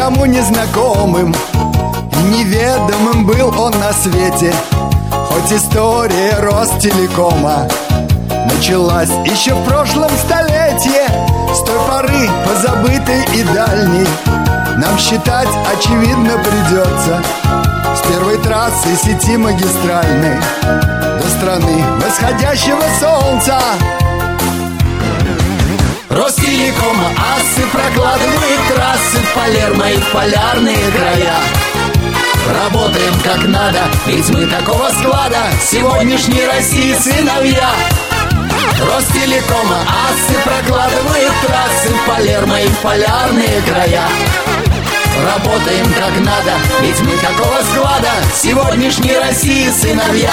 никому не знакомым, и неведомым был он на свете. Хоть история Ростелекома началась еще в прошлом столетии, с той поры позабытой и дальней нам считать, очевидно, придется с первой трассы сети магистральной до страны восходящего солнца. Ростелекома асы прокладывает трассы в Палермо и в полярные края. Работаем как надо, ведь мы такого склада сегодняшней России сыновья. Ростелекома асы прокладывает трассы в Палермо и в полярные края. Работаем как надо, ведь мы такого склада сегодняшней России сыновья.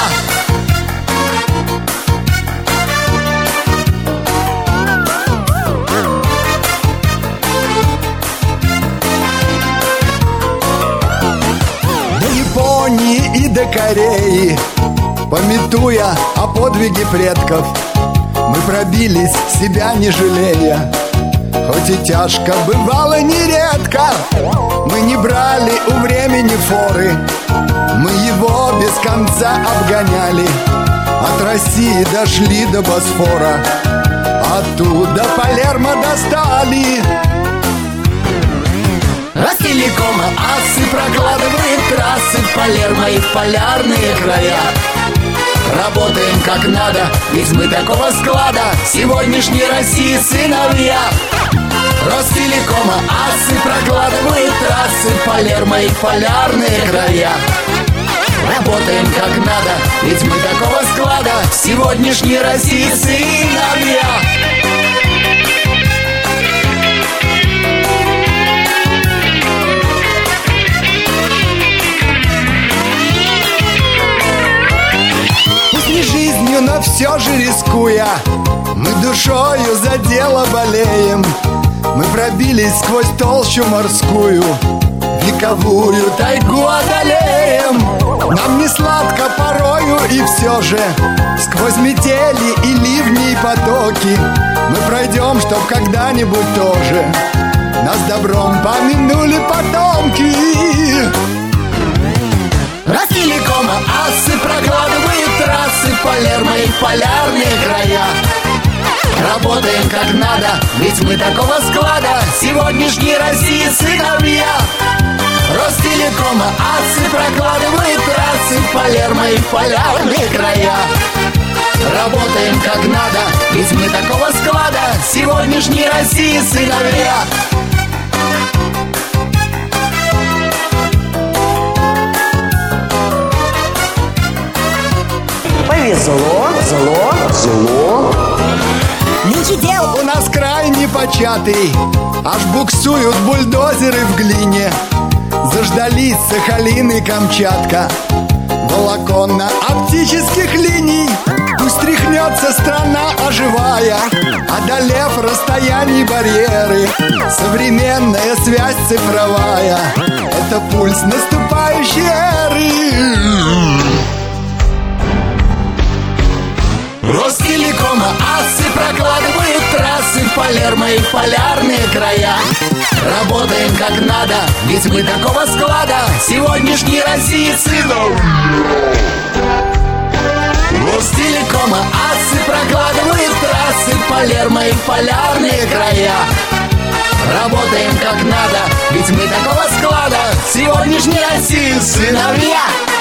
И до Кореи, памятуя о подвиге предков, мы пробились, себя не жалея. Хоть и тяжко бывало нередко, мы не брали у времени форы. Мы его без конца обгоняли, от России дошли до Босфора, оттуда Палермо достали. Ростелекома асы прокладывает трассы в Палермо и в полярные края. Работаем как надо, ведь мы такого склада сегодняшней России сыновья. Ростелекома асы прокладывает трассы в Палермо и в полярные края. Работаем как надо, ведь мы такого склада сегодняшней России сыновья. Но все же рискуя, мы душою за дело болеем. Мы пробились сквозь толщу морскую, вековую тайгу одолеем. Нам не сладко порою, и все же сквозь метели и ливни и потоки мы пройдем, чтоб когда-нибудь тоже нас добром помянули потомки. Ростелекома асы прокладывает трассы в Палермо и в полярные края. Работаем как надо, ведь мы такого склада сегодняшней России сыновья. Ростелекома асы прокладывает трассы в Палермо и в полярные края. Работаем как надо, ведь мы такого склада сегодняшней России сыновья. Зло. Нынче дел у нас край непочатый, аж буксуют бульдозеры в глине. Заждались Сахалин и Камчатка, волоконно-оптических линий. Пусть тряхнется страна, оживая, одолев расстояний барьеры. Современная связь цифровая — это пульс наступающей эры. Ростелекома асы прокладывает трассы в Палермо и в полярные края. Работаем как надо, ведь мы такого склада сегодняшней России сыновья. Ростелекома асы прокладывает трассы в Палермо и в полярные края. Работаем как надо, ведь мы такого склада сегодняшней России сыновья.